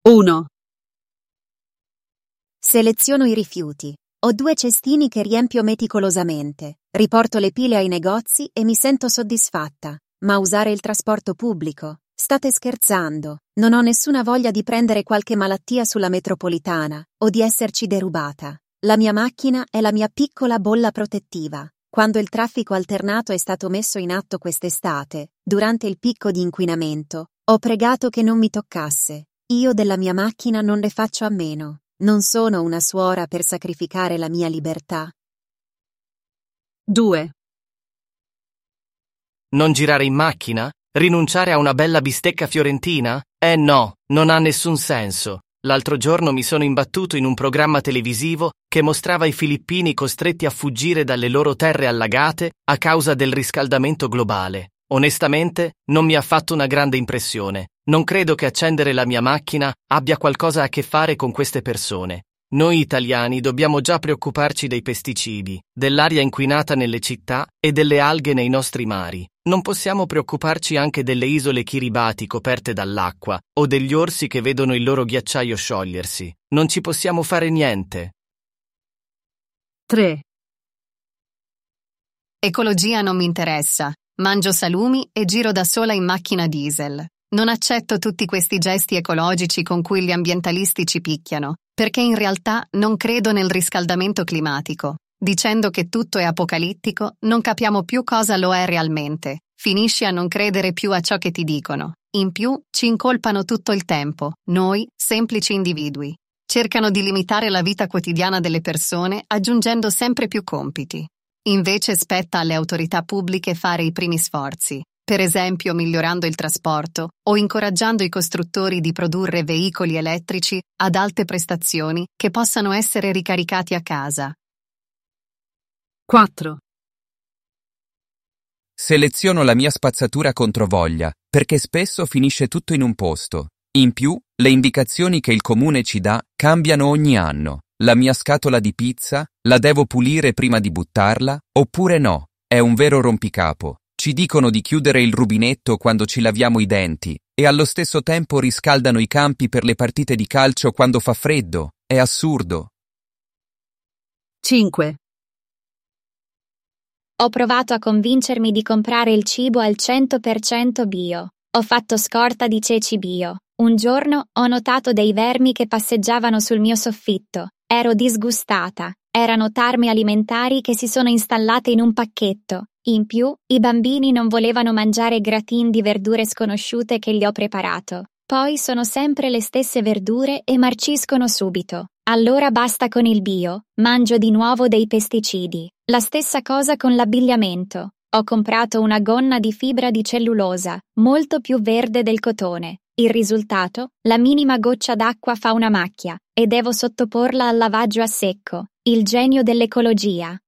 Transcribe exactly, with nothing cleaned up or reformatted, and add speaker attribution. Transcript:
Speaker 1: uno.
Speaker 2: Seleziono i rifiuti. Ho due cestini che riempio meticolosamente. Riporto le pile ai negozi e mi sento soddisfatta. Ma usare il trasporto pubblico? State scherzando? Non ho nessuna voglia di prendere qualche malattia sulla metropolitana o di esserci derubata. La mia macchina è la mia piccola bolla protettiva. Quando il traffico alternato è stato messo in atto quest'estate, durante il picco di inquinamento, ho pregato che non mi toccasse. Io della mia macchina non ne faccio a meno. Non sono una suora per sacrificare la mia libertà.
Speaker 1: due.
Speaker 3: Non girare in macchina? Rinunciare a una bella bistecca fiorentina? Eh no, non ha nessun senso. L'altro giorno mi sono imbattuto in un programma televisivo che mostrava i filippini costretti a fuggire dalle loro terre allagate a causa del riscaldamento globale. Onestamente, non mi ha fatto una grande impressione. Non credo che accendere la mia macchina abbia qualcosa a che fare con queste persone. Noi italiani dobbiamo già preoccuparci dei pesticidi, dell'aria inquinata nelle città e delle alghe nei nostri mari. Non possiamo preoccuparci anche delle isole Kiribati coperte dall'acqua o degli orsi che vedono il loro ghiacciaio sciogliersi. Non ci possiamo fare niente.
Speaker 1: tre.
Speaker 4: Ecologia non mi interessa. Mangio salumi e giro da sola in macchina diesel. Non accetto tutti questi gesti ecologici con cui gli ambientalisti ci picchiano, perché in realtà non credo nel riscaldamento climatico. Dicendo che tutto è apocalittico, non capiamo più cosa lo è realmente. Finisci a non credere più a ciò che ti dicono. In più, ci incolpano tutto il tempo, noi, semplici individui. Cercano di limitare la vita quotidiana delle persone aggiungendo sempre più compiti. Invece spetta alle autorità pubbliche fare i primi sforzi, per esempio migliorando il trasporto o incoraggiando i costruttori di produrre veicoli elettrici ad alte prestazioni che possano essere ricaricati a casa.
Speaker 1: quattro.
Speaker 5: Seleziono la mia spazzatura controvoglia, perché spesso finisce tutto in un posto. In più, le indicazioni che il comune ci dà cambiano ogni anno. La mia scatola di pizza, la devo pulire prima di buttarla, oppure no? È un vero rompicapo. Ci dicono di chiudere il rubinetto quando ci laviamo i denti e allo stesso tempo riscaldano i campi per le partite di calcio quando fa freddo. È assurdo.
Speaker 1: cinque.
Speaker 6: Ho provato a convincermi di comprare il cibo al cento per cento bio. Ho fatto scorta di ceci bio. Un giorno ho notato dei vermi che passeggiavano sul mio soffitto. Ero disgustata. Erano tarme alimentari che si sono installate in un pacchetto. In più, i bambini non volevano mangiare gratin di verdure sconosciute che gli ho preparato. Poi sono sempre le stesse verdure e marciscono subito. Allora basta con il bio, mangio di nuovo dei pesticidi. La stessa cosa con l'abbigliamento. Ho comprato una gonna di fibra di cellulosa, molto più verde del cotone. Il risultato? La minima goccia d'acqua fa una macchia, e devo sottoporla al lavaggio a secco. Il genio dell'ecologia.